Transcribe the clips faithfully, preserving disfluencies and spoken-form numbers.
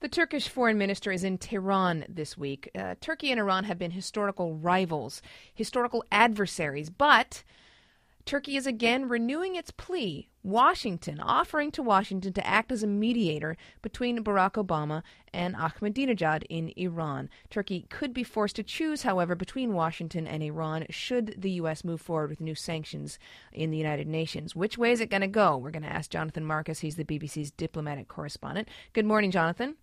The Turkish foreign minister is in Tehran this week. Uh, Turkey and Iran have been historical rivals, historical adversaries, but Turkey is again renewing its plea, Washington, offering to Washington to act as a mediator between Barack Obama and Ahmadinejad in Iran. Turkey could be forced to choose, however, between Washington and Iran should the U S move forward with new sanctions in the United Nations. Which way is it going to go? We're going to ask Jonathan Marcus. He's the B B C's diplomatic correspondent. Good morning, Jonathan.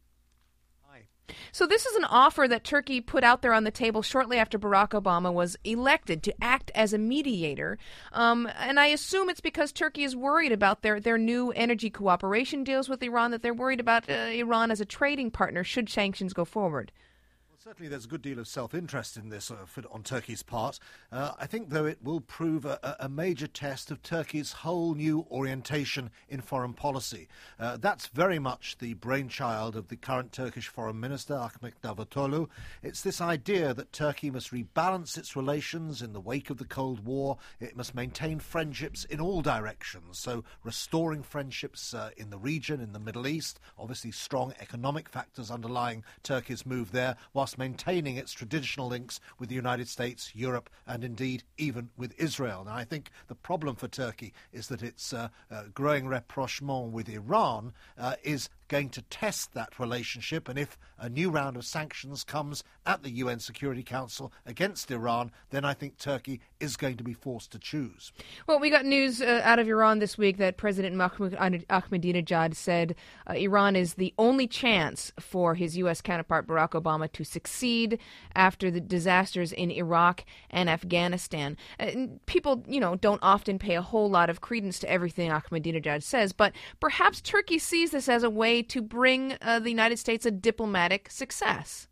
So this is an offer that Turkey put out there on the table shortly after Barack Obama was elected to act as a mediator. Um, and I assume it's because Turkey is worried about their, their new energy cooperation deals with Iran, that they're worried about uh, Iran as a trading partner should sanctions go forward. Certainly there's a good deal of self-interest in this uh, for, on Turkey's part. Uh, I think, though, it will prove a, a major test of Turkey's whole new orientation in foreign policy. Uh, that's very much the brainchild of the current Turkish foreign minister, Ahmet Davutoglu. It's this idea that Turkey must rebalance its relations in the wake of the Cold War. It must maintain friendships in all directions, so restoring friendships uh, in the region, in the Middle East, obviously strong economic factors underlying Turkey's move there, whilst maintaining its traditional links with the United States, Europe, and indeed even with Israel. Now, I think the problem for Turkey is that its uh, uh, growing rapprochement with Iran uh, is going to test that relationship, and if a new round of sanctions comes at the U N Security Council against Iran, then I think Turkey is going to be forced to choose. Well, we got news uh, out of Iran this week that President Mahmoud Ahmadinejad said uh, Iran is the only chance for his U S counterpart Barack Obama to succeed after the disasters in Iraq and Afghanistan. Uh, people, you know, don't often pay a whole lot of credence to everything Ahmadinejad says, but perhaps Turkey sees this as a way to bring uh, the United States a diplomatic success.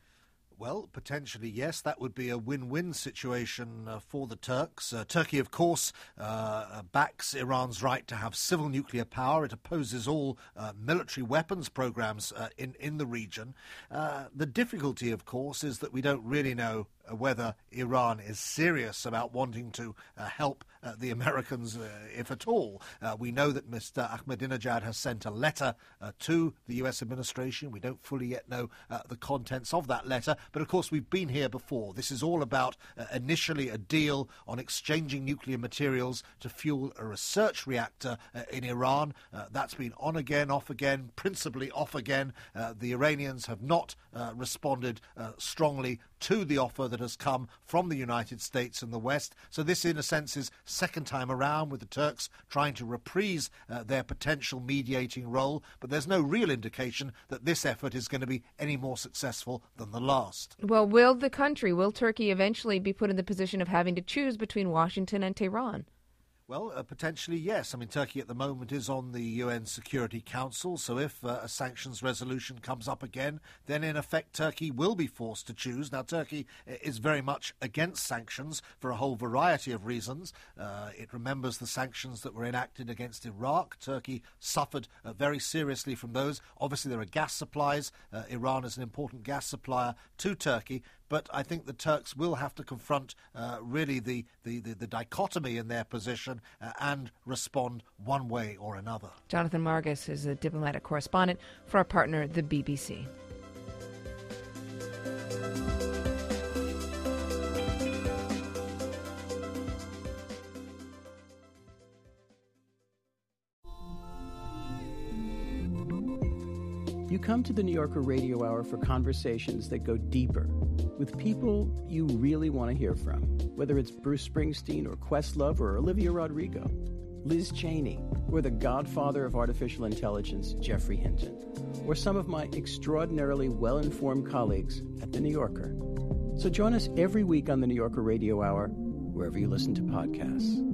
Well, potentially, yes. That would be a win-win situation uh, for the Turks. Uh, Turkey, of course, uh, backs Iran's right to have civil nuclear power. It opposes all uh, military weapons programs uh, in, in the region. Uh, the difficulty, of course, is that we don't really know uh, whether Iran is serious about wanting to uh, help uh, the Americans, uh, if at all. Uh, we know that Mister Ahmadinejad has sent a letter uh, to the U S administration. We don't fully yet know uh, the contents of that letter. But, of course, we've been here before. This is all about uh, initially a deal on exchanging nuclear materials to fuel a research reactor uh, in Iran. Uh, that's been on again, off again, principally off again. Uh, the Iranians have not uh, responded uh, strongly to the offer that has come from the United States and the West. So this, in a sense, is second time around with the Turks trying to reprise uh, their potential mediating role. But there's no real indication that this effort is going to be any more successful than the last. Well, will the country, will Turkey eventually be put in the position of having to choose between Washington and Tehran? Well, uh, potentially, yes. I mean, Turkey at the moment is on the U N Security Council, so if uh, a sanctions resolution comes up again, then in effect Turkey will be forced to choose. Now, Turkey is very much against sanctions for a whole variety of reasons. Uh, it remembers the sanctions that were enacted against Iraq. Turkey suffered uh, very seriously from those. Obviously, there are gas supplies. Uh, Iran is an important gas supplier to Turkey. But I think the Turks will have to confront uh, really the, the, the, the dichotomy in their position uh, and respond one way or another. Jonathan Marcus is a diplomatic correspondent for our partner, the B B C. You come to the New Yorker Radio Hour for conversations that go deeper with people you really want to hear from, whether it's Bruce Springsteen or Questlove or Olivia Rodrigo, Liz Cheney, or the godfather of artificial intelligence, Jeffrey Hinton, or some of my extraordinarily well-informed colleagues at The New Yorker. So join us every week on the New Yorker Radio Hour, wherever you listen to podcasts.